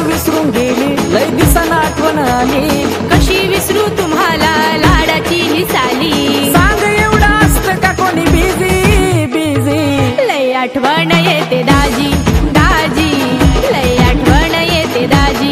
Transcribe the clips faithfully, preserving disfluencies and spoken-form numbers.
विसरून गेली, लय दिवसांना आठवण आली. कशी विसरू तुम्हाला लाडाची ही साली. सांग एवढं असतं का कोणी बिझी बिझी. लय आठवण येते दाजी दाजी, लय आठवण येते दाजी.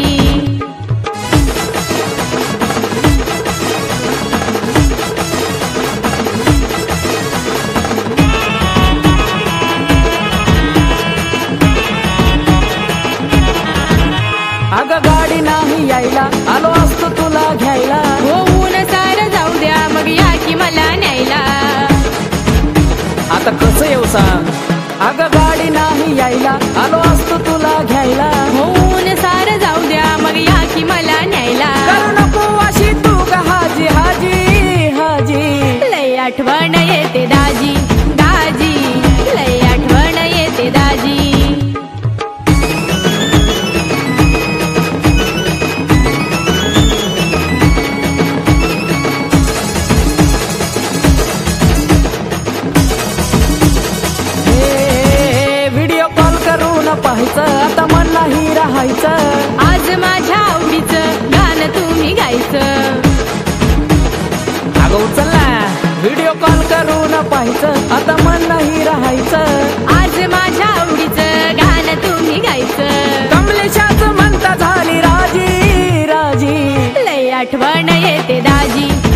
अगं गाडी नाही यायला, आलो असतो तुला घ्यायला. होऊन सारं जाऊ द्या, मग या की मला न्यायला. आता कसं येऊ सांग. अगं गाडी नाही यायला, आलो असतो तुला घ्यायला. होऊन सारं जाऊ द्या, मग या की मला न्यायला. करू नको अशी तू का हाजी हाजी हाजी. लय आठवण येते दाजी दाजी, लय आठवण येते दाजी. पाहायचं आता मन नाही राहायचं. आज माझ्या आवडीचं गाणं तुम्ही गायचं. अगं उचल ना, व्हिडिओ कॉल करून पाहायचं आता मन नाही राहायचं. आज माझ्या आवडीचं गाणं तुम्ही गायचं. कमलेशाच म्हणता झाली राजी राजी. लय आठवण येते दाजी